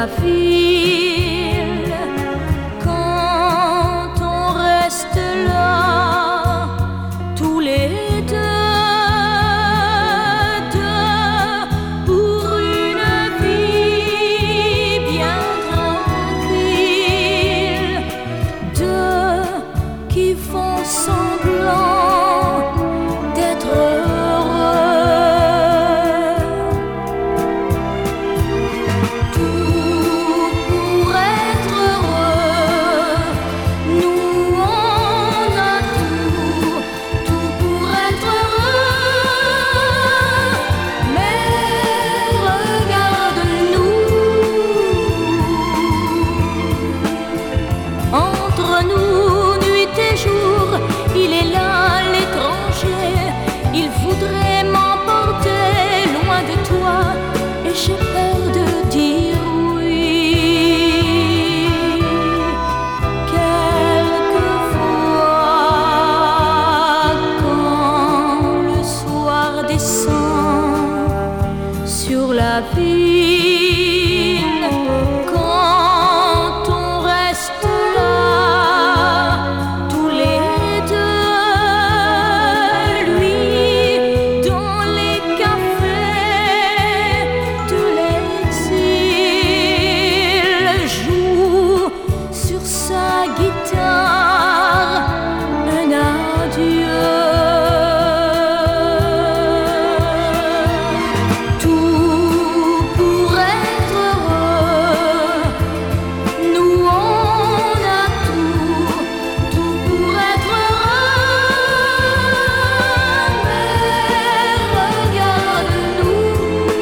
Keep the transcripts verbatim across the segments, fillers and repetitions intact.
la ville, quand on reste là, tous les deux, deux pour une vie bien tranquille, deux qui font semblant d'être heureux. Entre nous, nuit et jour, il est là l'étranger. Il voudrait m'emporter loin de toi, et j'ai peur de dire oui. Quelquefois, quand le soir descend sur la ville, quand on reste guitare, un adieu. Tout pour être heureux, nous on a tout, tout pour être heureux. Mais regarde-nous,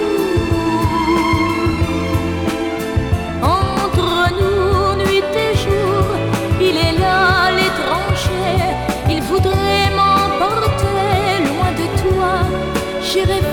entre nous, nuit et jour, il est là l'étranger, il voudrait m'emporter loin de toi. J'irai